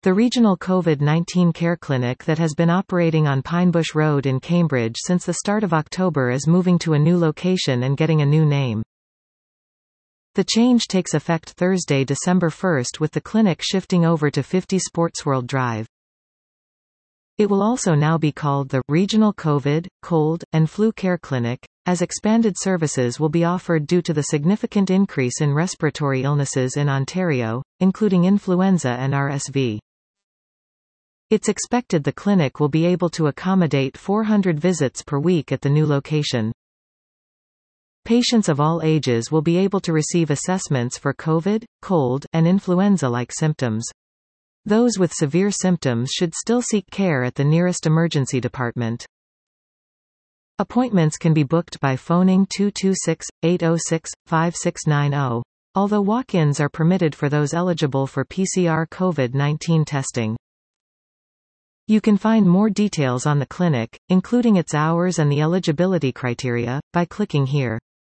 The regional COVID-19 care clinic that has been operating on Pinebush Road in Cambridge since the start of October is moving to a new location and getting a new name. The change takes effect Thursday, December 1, with the clinic shifting over to 50 Sportsworld Drive. It will also now be called the Regional COVID, Cold, and Flu Care Clinic, as expanded services will be offered due to the significant increase in respiratory illnesses in Ontario, including influenza and RSV. It's expected the clinic will be able to accommodate 400 visits per week at the new location. Patients of all ages will be able to receive assessments for COVID, cold, and influenza-like symptoms. Those with severe symptoms should still seek care at the nearest emergency department. Appointments can be booked by phoning 226-806-5690, although walk-ins are permitted for those eligible for PCR COVID-19 testing. You can find more details on the clinic, including its hours and the eligibility criteria, by clicking here.